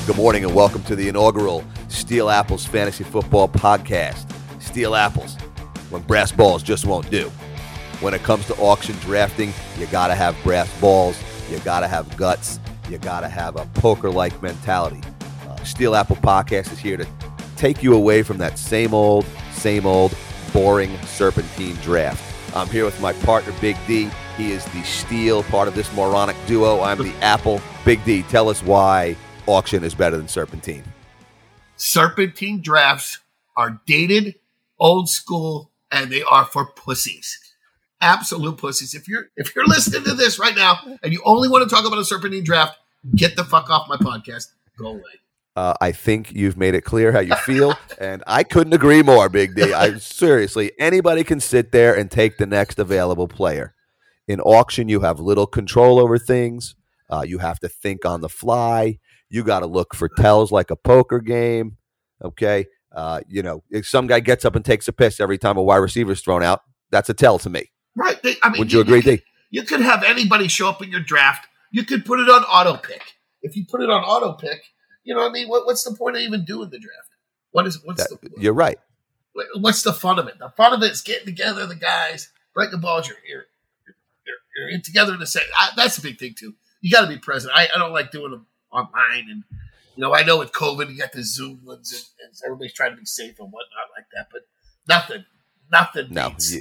Good morning and welcome to the inaugural Steel Apples Fantasy Football Podcast. Steel Apples, when brass balls just won't do. When it comes to auction drafting, you got to have brass balls, you got to have guts, you got to have a poker-like mentality. Steel Apple Podcast is here to take you away from that same old, boring serpentine draft. I'm here with my partner, Big D. He is the steel part of this moronic duo. I'm the apple. Big D, tell us why auction is better than serpentine. Serpentine drafts are dated, old school, and they are for pussies. Absolute pussies. If you're listening to this right now and you only want to talk about a serpentine draft, get the fuck off my podcast. Go away. I think you've made it clear how you feel, and I couldn't agree more, Big D. Seriously, anybody can sit there and take the next available player. In auction, you have little control over things. You have to think on the fly. You got to look for tells like a poker game. Okay. If some guy gets up and takes a piss every time a wide receiver is thrown out, that's a tell to me. Right. Would you agree, D? You could have anybody show up in your draft. You could put it on auto pick. If you put it on auto pick, you know what I mean? What's the point of even doing the draft? You're right. What's the fun of it? The fun of it is getting together the guys, breaking balls. You're in together to say that's a big thing too. You got to be present. I don't like doing them online, and I know with COVID you got the Zoom ones, and everybody's trying to be safe and whatnot like that. But nothing. Beats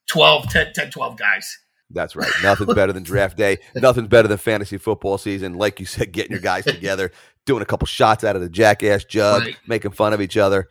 12 guys. That's right. Nothing's better than draft day. Nothing's better than fantasy football season. Like you said, getting your guys together, doing a couple shots out of the jackass jug, right. Making fun of each other.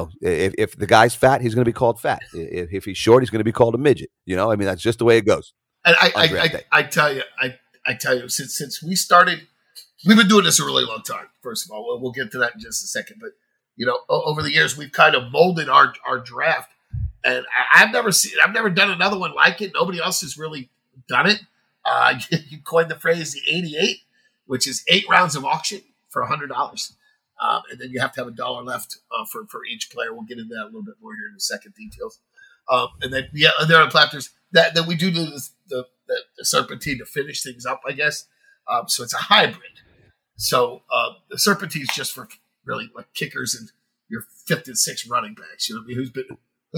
If the guy's fat, he's going to be called fat. If he's short, he's going to be called a midget. That's just the way it goes. And I tell you, since we started, we've been doing this a really long time. First of all, we'll get to that in just a second. But over the years, we've kind of molded our draft. And I've never done another one like it. Nobody else has really done it. You coined the phrase the 88, which is 8 rounds of auction for $100. And then you have to have $1 left for each player. We'll get into that a little bit more here in a second, details. And then there are platters that we do the serpentine to finish things up, I guess. So it's a hybrid. So the serpentine is just for really like kickers and your 5th and 6th running backs. Who's been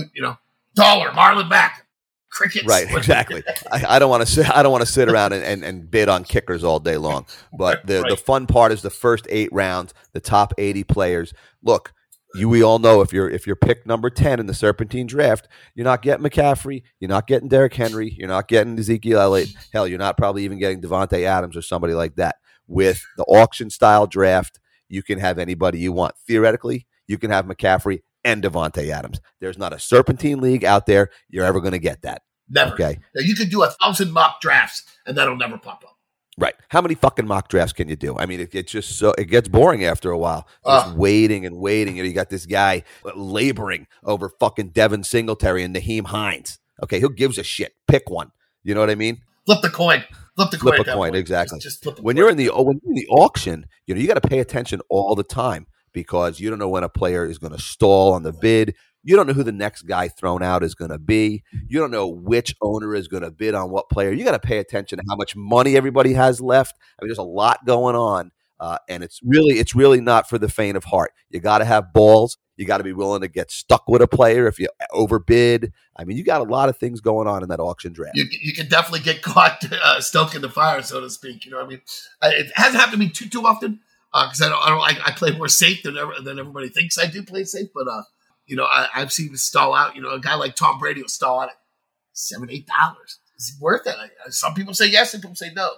dollar, Marlon Mack, crickets. Right, exactly. I don't want to sit around and bid on kickers all day long. But the fun part is the first 8 rounds, the top 80 players. Look, we all know if you're pick number 10 in the serpentine draft, you're not getting McCaffrey, you're not getting Derrick Henry, you're not getting Ezekiel Elliott. Hell, you're not probably even getting Devontae Adams or somebody like that. With the auction style draft, you can have anybody you want. Theoretically, you can have McCaffrey and Devontae Adams. There's not a serpentine league out there you're ever going to get that. Never. Okay. Now, you could do 1,000 mock drafts, and that'll never pop up. Right. How many fucking mock drafts can you do? I mean, it gets boring after a while. Just waiting and waiting. You got this guy laboring over fucking Devin Singletary and Naheem Hines. Okay, who gives a shit? Pick one. You know what I mean? Flip the coin. Flip a coin. Exactly. Just flip when you're in the auction, you got to pay attention all the time, because you don't know when a player is going to stall on the bid. You don't know who the next guy thrown out is going to be. You don't know which owner is going to bid on what player. You got to pay attention to how much money everybody has left. I mean, there's a lot going on, and it's really not for the faint of heart. You got to have balls. You got to be willing to get stuck with a player if you overbid. I mean, you got a lot of things going on in that auction draft. You can definitely get caught stoking the fire, so to speak. You know what I mean? It hasn't happened to me too often. Because I play more safe than everybody thinks I do play safe, but I've seen it stall out. A guy like Tom Brady will stall out at $7-8. Is it worth it? Some people say yes, some people say no.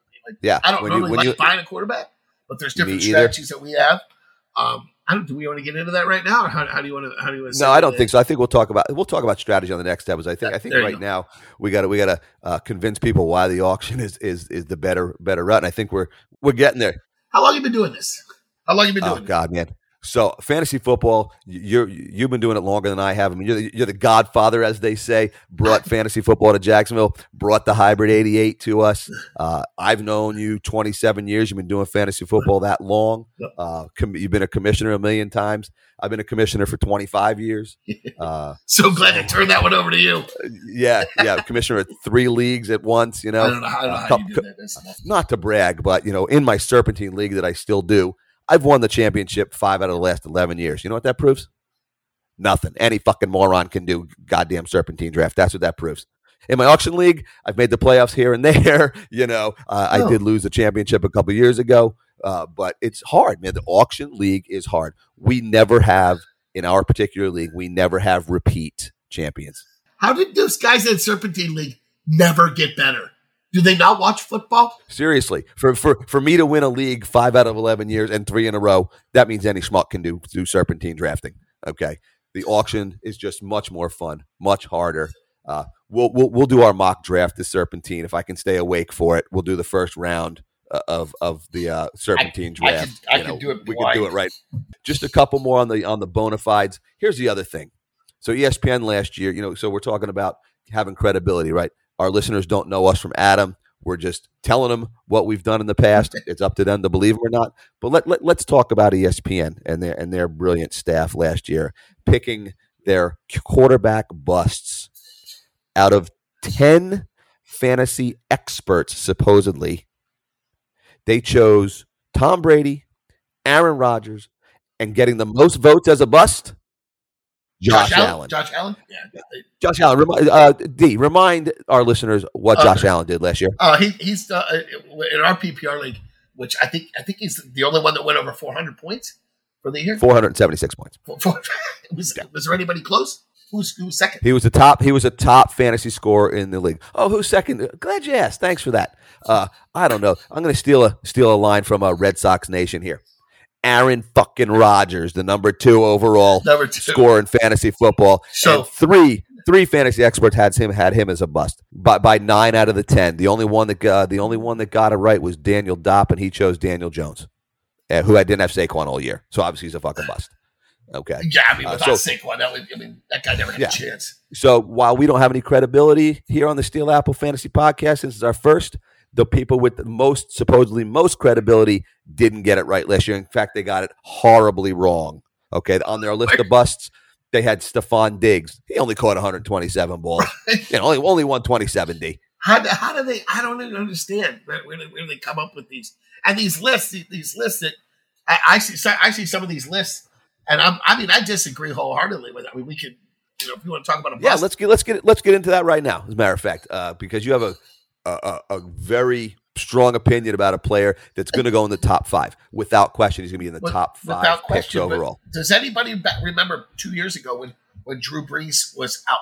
I don't normally like buying a quarterback, but there's different strategies that we have. Do we want to get into that right now, or how do you want to? No, I don't think so. I think we'll talk about strategy on the next episode. I think right now we got to convince people why the auction is the better route, and I think we're getting there. How long have you been doing this? Oh, God, man. So fantasy football, you've been doing it longer than I have. I mean, you're the godfather, as they say. Brought fantasy football to Jacksonville. Brought the hybrid 88 to us. I've known you 27 years. You've been doing fantasy football that long. You've been a commissioner a million times. I've been a commissioner for 25 years. So glad to turn that one over to you. Yeah. Commissioner of 3 leagues at once. I don't know how you do that. Not to brag, but in my serpentine league that I still do, I've won the championship 5 out of the last 11 years. You know what that proves? Nothing. Any fucking moron can do goddamn serpentine draft. That's what that proves. In my auction league, I've made the playoffs here and there. I did lose the championship a couple years ago, but it's hard, man. The auction league is hard. We never have, in our particular league, we never have repeat champions. How did those guys in Serpentine League never get better? Do they not watch football? Seriously, for me to win a league 5 out of 11 years and 3 in a row, that means any schmuck can do serpentine drafting. Okay, the auction is just much more fun, much harder. We'll do our mock draft this serpentine if I can stay awake for it. We'll do the first round of the serpentine draft. I can do it. We can do it right. Just a couple more on the bona fides. Here's the other thing. So ESPN last year, so we're talking about having credibility, right? Our listeners don't know us from Adam. We're just telling them what we've done in the past. It's up to them to believe it or not. But let's talk about ESPN and their brilliant staff last year, picking their quarterback busts out of 10 fantasy experts, supposedly. They chose Tom Brady, Aaron Rodgers, and getting the most votes as a bust, Josh Allen. Josh Allen? Yeah. Josh Allen. Remind our listeners what Josh Allen did last year. He's in our PPR league, which I think he's the only one that went over 400 points for the year. 476 points. Was there anybody close? Who's second? He was a top fantasy scorer in the league. Oh, who's second? Glad you asked. Thanks for that. I don't know. I'm going to steal a line from Red Sox Nation here. Aaron fucking Rodgers, the number 2 overall scorer in fantasy football. So and three fantasy experts had him as a bust by 9 out of the 10. The only one that got it right was Daniel Dopp, and he chose Daniel Jones, who I didn't have Saquon all year. So obviously he's a fucking bust. Okay. Yeah, I mean, without Saquon, that guy never had a chance. So while we don't have any credibility here on the Steel Apple Fantasy Podcast, since it's our first, the people with the supposedly most credibility didn't get it right last year. In fact, they got it horribly wrong. Okay, on their list of busts, they had Stephon Diggs. He only caught 127 balls. Only 127, D. How do they? I don't even understand where they come up with these lists. These lists that I see some of these lists, and I disagree wholeheartedly with it. I mean, we could, if you want to talk about a bust. Yeah, let's get into that right now. As a matter of fact, because you have a very strong opinion about a player that's going to go in the top 5. Without question, he's going to be in the top 5 picks overall. Does anybody remember 2 years ago when Drew Brees was out?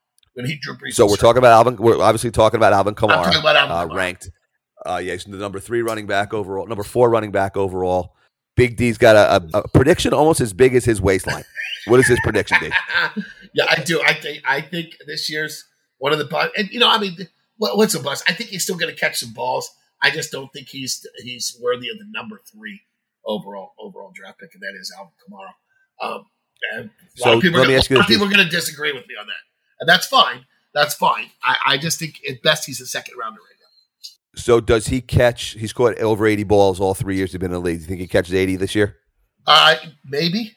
So we're talking about Alvin. We're obviously talking about Alvin Kamara. I'm talking about Alvin Kamara. Ranked. He's the number 3 running back overall, number 4 running back overall. Big D's got a prediction almost as big as his waistline. What is his prediction, D? Yeah, I do. I think this year's one of the and what's a bust? I think he's still going to catch some balls. I just don't think he's worthy of the number 3 overall draft pick, and that is Alvin Kamara. And a lot of people are going to disagree with me on that, and that's fine. That's fine. I just think at best he's a second rounder right now. So does he catch? He's caught over 80 balls all 3 years he's been in the league. Do you think he catches 80 this year? Maybe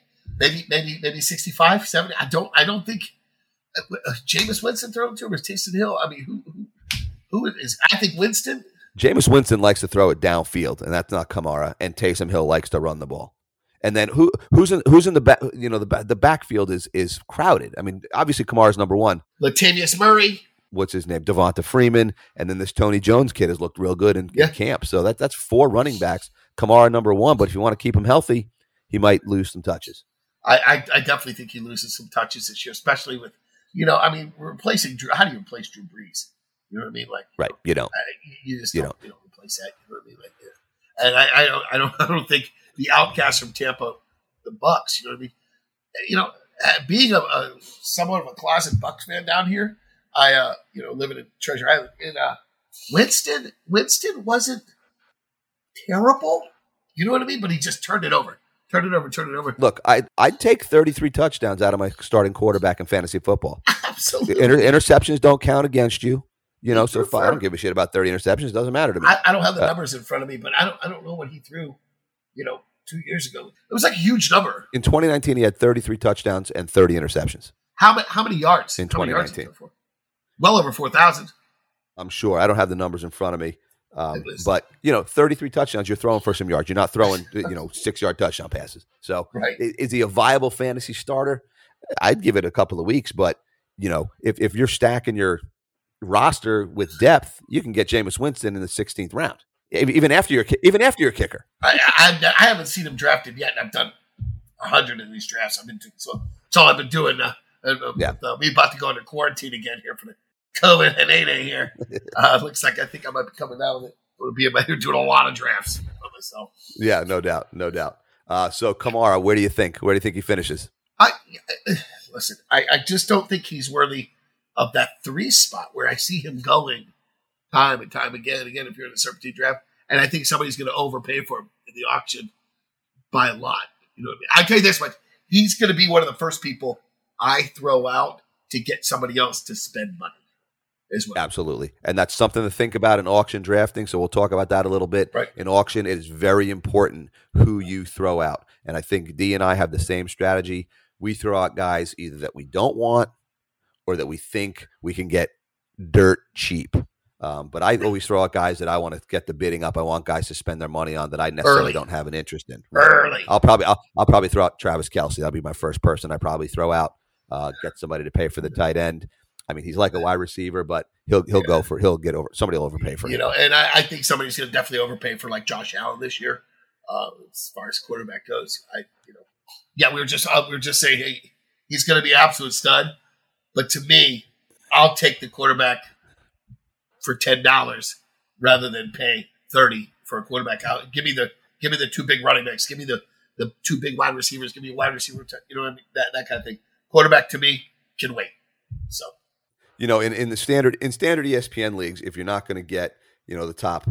65, 70. I don't think Jameis Winston thrown to him or Taysom Hill. I mean, who is? I think Winston. Jameis Winston likes to throw it downfield, and that's not Kamara. And Taysom Hill likes to run the ball. And then who's in the back? The backfield is crowded. I mean, obviously Kamara's number 1. Latavius Murray. What's his name? Devonta Freeman, and then this Tony Jones kid has looked real good in camp. So that's 4 running backs. Kamara number 1, but if you want to keep him healthy, he might lose some touches. I definitely think he loses some touches this year, especially with replacing Drew. How do you replace Drew Brees? You know what I mean? Like, right? You don't. You just don't replace that. You know what I mean? Like, and I don't think the outcast from Tampa, the Bucks. You know what I mean? Being a somewhat of a closet Bucks fan down here, I living in Treasure Island, and Winston wasn't terrible. You know what I mean? But he just turned it over. Look, I'd take 33 touchdowns out of my starting quarterback in fantasy football. Absolutely. Interceptions don't count against you. So if I don't give a shit about 30 interceptions. It doesn't matter to me. I don't have the numbers in front of me, but I don't know what he threw, 2 years ago. It was like a huge number. In 2019, he had 33 touchdowns and 30 interceptions. How many yards? In 2019. Well over 4,000. I'm sure. I don't have the numbers in front of me. But 33 touchdowns, you're throwing for some yards. You're not throwing 6-yard touchdown passes. So right. Is he a viable fantasy starter? I'd give it a couple of weeks, but if you're stacking your roster with depth, you can get Jameis Winston in the 16th round, even after your kicker. I haven't seen him drafted yet, and I've done 100 of these drafts. I've been doing so. That's all I've been doing. We about to go into quarantine again here for the COVID and 8 here. Looks like I think I might be coming out of it. We'll be doing a lot of drafts for myself. Yeah, no doubt. So Kamara, where do you think he finishes? Listen, I just don't think he's worthy of that 3 spot where I see him going time and time again. Again, if you're in a Serpentine draft, and I think somebody's going to overpay for him in the auction by a lot. You know what I mean? I tell you this much: he's going to be one of the first people I throw out to get somebody else to spend money as well. Absolutely, and that's something to think about in auction drafting. So we'll talk about that a little bit. Right. In auction, it is very important who you throw out, and I think D and I have the same strategy. We throw out guys either that we don't want or that we think we can get dirt cheap. But I always throw out guys that I want to get the bidding up. I want guys to spend their money on that I necessarily don't have an interest in. Early. I'll probably throw out Travis Kelce. That'll be my first person I probably throw out. Get somebody to pay for the tight end. I mean, he's like a wide receiver, but he'll get over. Somebody will overpay for him. And I think somebody's going to definitely overpay for like Josh Allen this year, as far as quarterback goes. We were just saying, hey, he's going to be an absolute stud. But to me, I'll take the quarterback for $10 rather than pay $30 for a quarterback. Give me the 2 big running backs. Give me the 2 big wide receivers. Give me a wide receiver. You know what I mean? That kind of thing. Quarterback to me can wait. So, in standard ESPN leagues, if you're not going to get the top,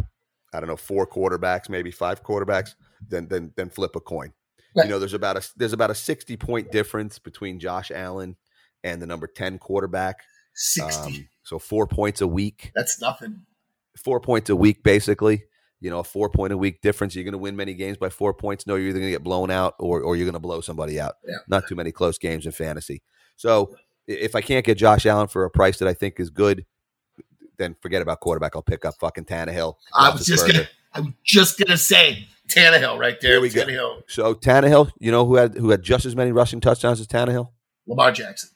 4 quarterbacks, maybe 5 quarterbacks, then flip a coin. Right. There's about a 60-point difference between Josh Allen and the number 10 quarterback. 60. So 4 points a week. That's nothing. 4 points a week, basically. A 4 point a week difference. You're going to win many games by 4 points. No, you're either going to get blown out or you're going to blow somebody out. Yeah. Not too many close games in fantasy. So if I can't get Josh Allen for a price that I think is good, then forget about quarterback. I'll pick up fucking Tannehill. I was just gonna say Tannehill right there. There we go. So Tannehill, who had just as many rushing touchdowns as Tannehill? Lamar Jackson.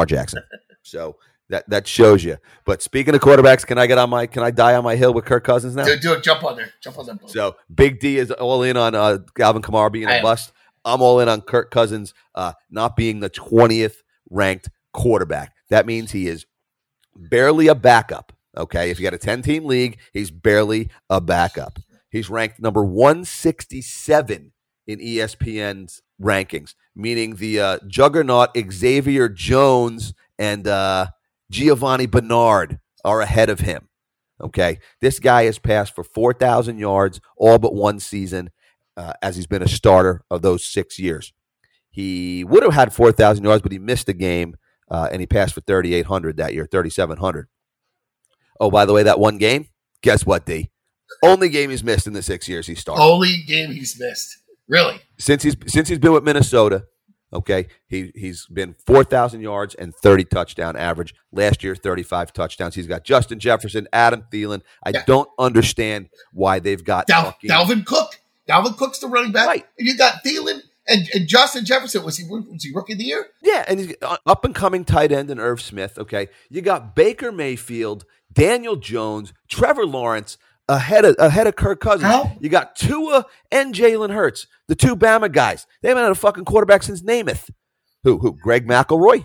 So that shows you. But speaking of quarterbacks, can I die on my hill with Kirk Cousins now? Do it. Jump on there. Jump on that boat. So Big D is all in on Alvin Kamara being a bust. I'm all in on Kirk Cousins not being the 20th ranked quarterback. That means he is barely a backup. Okay, if you got a 10-team league, he's barely a backup. He's ranked number 167 in ESPN's rankings, meaning the juggernaut Xavier Jones and Giovanni Bernard are ahead of him. Okay, this guy has passed for 4,000 yards all but one season as he's been a starter of those 6 years. He would have had 4,000 yards, but he missed a game, and he passed for 3,800 that year, 3,700. Oh, by the way, that one game, guess what, D? Only game he's missed in the 6 years he started. Only game he's missed. Really? Since he's been with Minnesota, okay, he's been 4,000 yards and 30 touchdown average. Last year, 35 touchdowns. He's got Justin Jefferson, Adam Thielen. I don't understand why they've got Dalvin Cook. Dalvin Cook's the running back. Right. And you got Thielen and Justin Jefferson. Was he rookie of the year? Yeah, and he's up and coming tight end and Irv Smith. Okay, you got Baker Mayfield, Daniel Jones, Trevor Lawrence ahead of Kirk Cousins. How? You got Tua and Jalen Hurts, the 2 Bama guys. They haven't had a fucking quarterback since Namath. Who? Greg McElroy?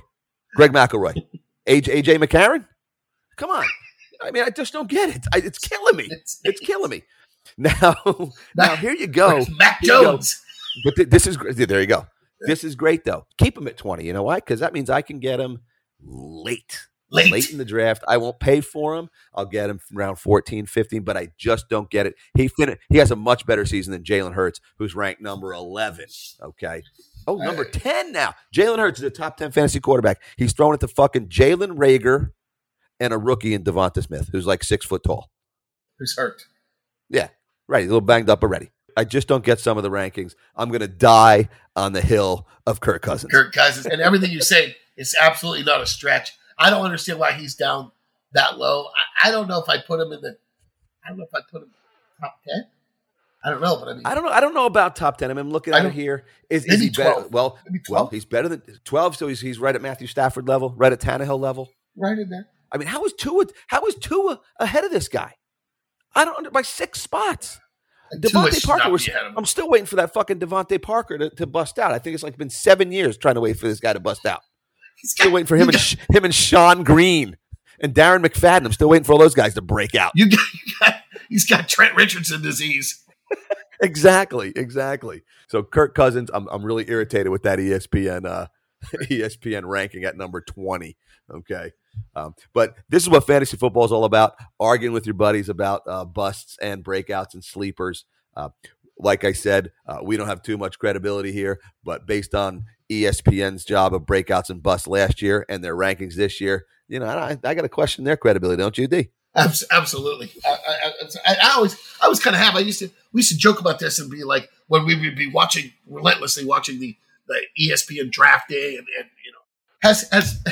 AJ McCarron? Come on. I mean, I just don't get it. It's killing me. It's killing me. Now here you go. Mac Jones. But this is great. There you go. This is great, though. Keep him at 20. You know why? Because that means I can get him late in the draft. I won't pay for him. I'll get him around 14, 15, but I just don't get it. He has a much better season than Jalen Hurts, who's ranked number 11. Okay. Oh, number 10 now. Jalen Hurts is a top 10 fantasy quarterback. He's throwing it to fucking Jalen Reagor and a rookie in Devonta Smith, who's like 6 foot tall. Who's hurt. Yeah, right. He's a little banged up already. I just don't get some of the rankings. I'm going to die on the hill of Kirk Cousins. And everything you say is absolutely not a stretch. I don't understand why he's down that low. I don't know if I put him in the I don't know if I put him top 10. I don't know, but I mean, I don't know about top 10. I'm looking at it here. Is he better? 12. Well, he's better than 12. So he's right at Matthew Stafford level, right at Tannehill level, right in there. I mean, how is Tua ahead of this guy? By 6 spots. Devontae Parker I'm still waiting for that fucking Devontae Parker to bust out. I think it's like been 7 years trying to wait for this guy to bust out. Still waiting for him and Sean Green and Darren McFadden. I'm still waiting for all those guys to break out. He's got Trent Richardson disease. Exactly. So Kirk Cousins, I'm really irritated with that ESPN ranking at number 20. Okay. But this is what fantasy football is all about, arguing with your buddies about busts and breakouts and sleepers. Like I said, we don't have too much credibility here, but based on ESPN's job of breakouts and busts last year and their rankings this year, I got to question their credibility, don't you, D? Absolutely. I was kind of happy. We used to joke about this and be like, when we would be relentlessly watching the ESPN draft day and has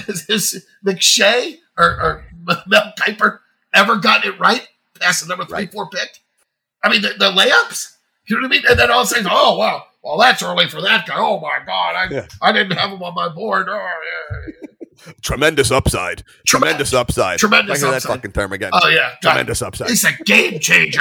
McShay or Mel Kiper ever gotten it right past the number 3-4 pick? I mean, the layups, you know what I mean? And then all of a sudden, oh, wow, well, that's early for that guy. Oh, my God, I didn't have him on my board. Oh, yeah. Tremendous upside. Tremendous upside. Tremendous upside. That fucking term again. Oh, yeah. Tremendous upside. He's a game changer.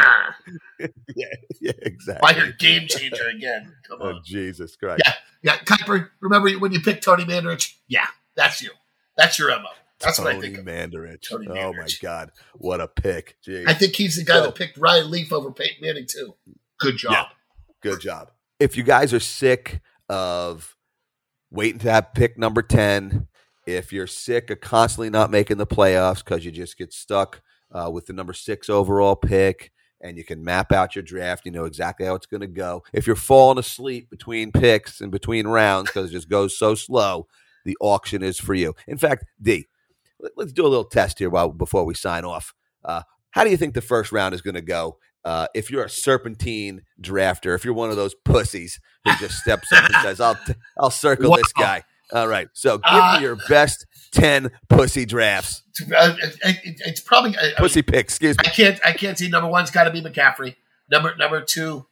yeah, exactly. I hear game changer again. Come on. Oh, Jesus Christ. Yeah. Kiper, remember when you picked Tony Mandarich? Yeah, that's you. That's your MO. That's what I think of. Tony Mandarich. Oh, my God. What a pick. Jeez. I think he's the guy that picked Ryan Leaf over Peyton Manning, too. Good job. Yeah. Good job. If you guys are sick of waiting to have pick number 10, if you're sick of constantly not making the playoffs because you just get stuck with the number 6 overall pick and you can map out your draft, you know exactly how it's going to go. If you're falling asleep between picks and between rounds because it just goes so slow, the auction is for you. In fact, D, let's do a little test here before we sign off. How do you think the first round is going to go? If you're a serpentine drafter, if you're one of those pussies who just steps up and says, I'll circle this guy. All right. So give me your best 10 pussy drafts. It's probably pussy picks. Excuse me. I can't see. Number 1's got to be McCaffrey. Number two,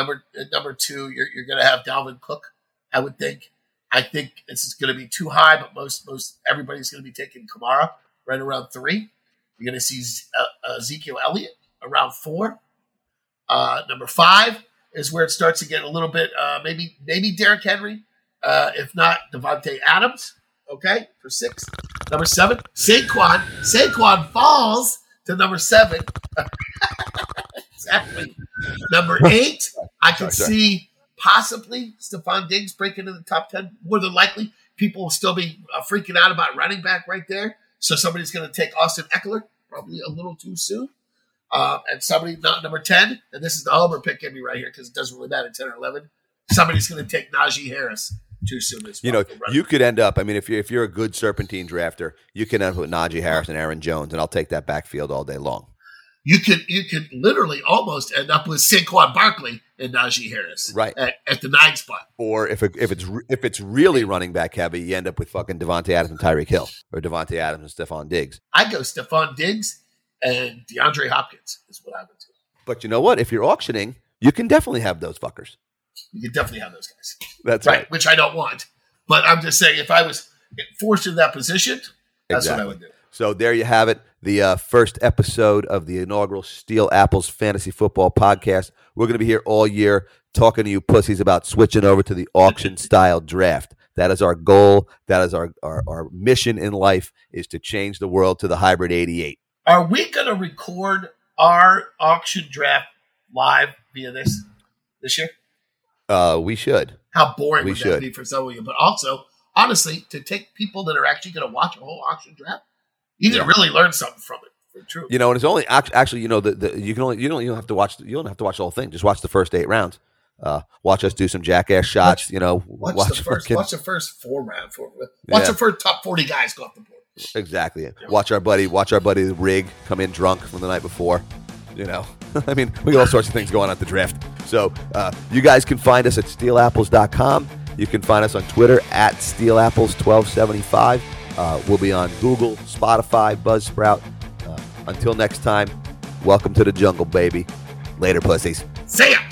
you're going to have Dalvin Cook. I would think. I think it's going to be too high, but most everybody's going to be taking Kamara right around 3. You're going to see Ezekiel Elliott around 4. Number 5 is where it starts to get a little bit, maybe Derrick Henry, if not Devontae Adams, okay, for 6. Number 7, Saquon. Saquon falls to number 7. Exactly. Number 8, I can see possibly Stephon Diggs break into the top 10. More than likely, people will still be freaking out about running back right there. So somebody's going to take Austin Eckler, probably a little too soon. And somebody, not number 10, and this is the Homer pick in me right here because it doesn't really matter, 10 or 11. Somebody's going to take Najee Harris too soon as well. You could end up, I mean, if you're a good serpentine drafter, you can end up with Najee Harris and Aaron Jones, and I'll take that backfield all day long. You could literally almost end up with Saquon Barkley and Najee Harris, right, at the 9 spot. Or if it's really running back heavy, you end up with fucking Devontae Adams and Tyreek Hill, or Devontae Adams and Stephon Diggs. I go Stephon Diggs and DeAndre Hopkins is what I would do. But you know what? If you're auctioning, you can definitely have those fuckers. You can definitely have those guys. That's right. Which I don't want. But I'm just saying, if I was forced in that position, that's what I would do. So there you have it. The first episode of the inaugural Steel Apples Fantasy Football Podcast. We're going to be here all year talking to you pussies about switching over to the auction-style draft. That is our goal. That is our mission in life, is to change the world to the hybrid 88. Are we going to record our auction draft live via this year? We should. How boring would that be for some of you? But also, honestly, to take people that are actually going to watch a whole auction draft, you can really learn something from it. For true. And it's only actually, you don't have to watch the whole thing. Just watch the first 8 rounds. Watch us do some jackass shots. Watch the first 4 rounds. Watch the first top 40 guys go off the board. Exactly. Yeah. Watch our buddy Rig come in drunk from the night before. I mean, we got all sorts of things going on at the draft. So you guys can find us at steelapples.com. You can find us on Twitter at steelapples1275. We'll be on Google, Spotify, Buzzsprout. Until next time, Welcome to the jungle, baby. Later, pussies. See ya.